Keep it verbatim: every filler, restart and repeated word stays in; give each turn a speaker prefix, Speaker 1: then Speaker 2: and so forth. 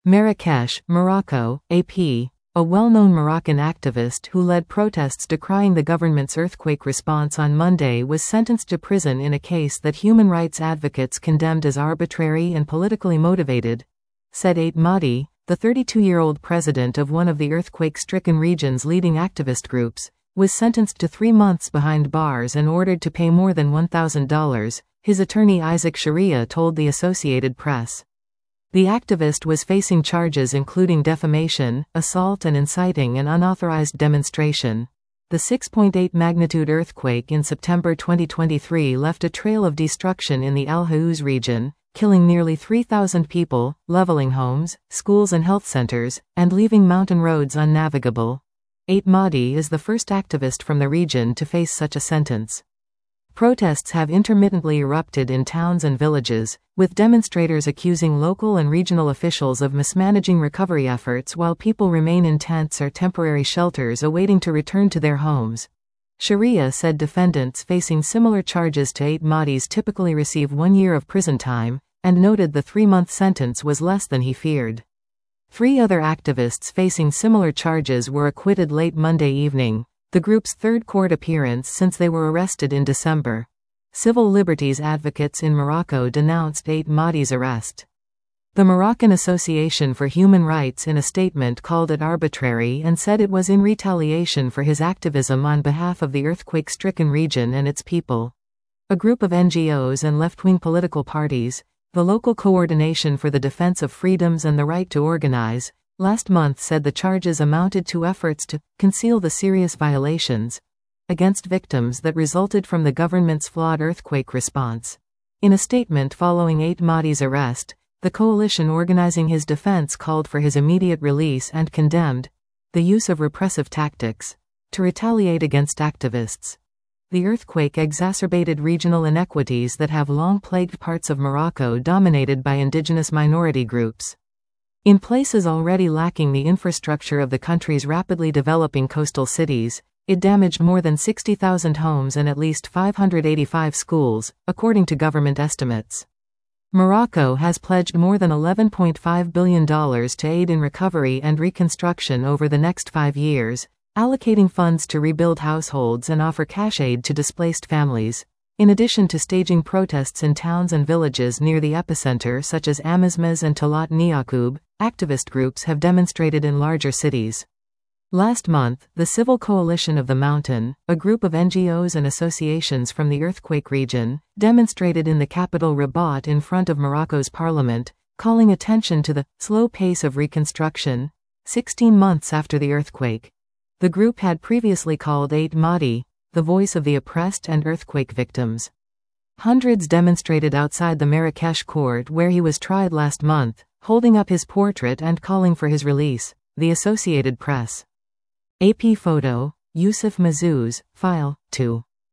Speaker 1: Marrakesh, Morocco, A P. A well-known Moroccan activist who led protests decrying the government's earthquake response on Monday was sentenced to prison in a case that human rights advocates condemned as arbitrary and politically motivated, said Ait Mahdi, the thirty-two-year-old president of one of the earthquake-stricken region's leading activist groups, was sentenced to three months behind bars and ordered to pay more than one thousand dollars, his attorney Isaac Sharia told the Associated Press. The activist was facing charges including defamation, assault and inciting an unauthorized demonstration. The six point eight magnitude earthquake in September twenty twenty-three left a trail of destruction in the Al Haouz region, killing nearly three thousand people, leveling homes, schools and health centers, and leaving mountain roads unnavigable. Ait Mahdi is the first activist from the region to face such a sentence. Protests have intermittently erupted in towns and villages, with demonstrators accusing local and regional officials of mismanaging recovery efforts while people remain in tents or temporary shelters awaiting to return to their homes. Sharia said defendants facing similar charges to Ait Mahdi's typically receive one year of prison time, and noted the three-month sentence was less than he feared. Three other activists facing similar charges were acquitted late Monday evening, the group's third court appearance since they were arrested in December. Civil liberties advocates in Morocco denounced Ait Mahdi's arrest. The Moroccan Association for Human Rights in a statement called it arbitrary and said it was in retaliation for his activism on behalf of the earthquake-stricken region and its people. A group of N G Os and left-wing political parties, the Local Coordination for the Defense of Freedoms and the Right to Organize, last month said the charges amounted to efforts to conceal the serious violations against victims that resulted from the government's flawed earthquake response. In a statement following Ait Mahdi's arrest, the coalition organizing his defense called for his immediate release and condemned the use of repressive tactics to retaliate against activists. The earthquake exacerbated regional inequities that have long plagued parts of Morocco dominated by indigenous minority groups. In places already lacking the infrastructure of the country's rapidly developing coastal cities, it damaged more than sixty thousand homes and at least five hundred eighty-five schools, according to government estimates. Morocco has pledged more than eleven point five billion dollars to aid in recovery and reconstruction over the next five years, allocating funds to rebuild households and offer cash aid to displaced families. In addition to staging protests in towns and villages near the epicenter such as Amizmiz and Talat Niaqoub, activist groups have demonstrated in larger cities. Last month, the Civil Coalition of the Mountain, a group of N G Os and associations from the earthquake region, demonstrated in the capital Rabat in front of Morocco's parliament, calling attention to the slow pace of reconstruction, sixteen months after the earthquake. The group had previously called Ait Mahdi the voice of the oppressed and earthquake victims. Hundreds demonstrated outside the Marrakesh court where he was tried last month, holding up his portrait and calling for his release, the Associated Press. A P photo, Youssef Mazzouz, File two.